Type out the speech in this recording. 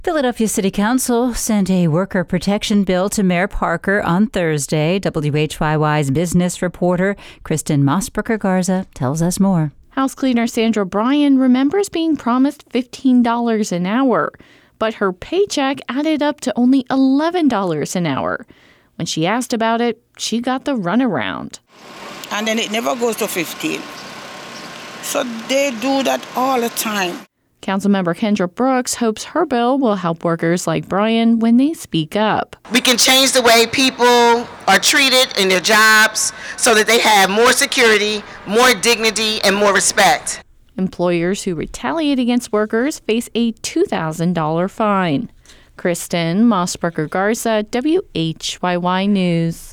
Philadelphia City Council sent a worker protection bill to Mayor Parker on Thursday. WHYY's business reporter Kristen Mosberger-Garza tells us more. House cleaner Sandra Bryan remembers being promised $15 an hour, but her paycheck added up to only $11 an hour. When she asked about it, she got the runaround. And then it never goes to 15. So they do that all the time. Councilmember Kendra Brooks hopes her bill will help workers like Bryan when they speak up. We can change the way people are treated in their jobs so that they have more security, more dignity, and more respect. Employers who retaliate against workers face a $2,000 fine. Kristen Mosberger-Garza, WHYY News.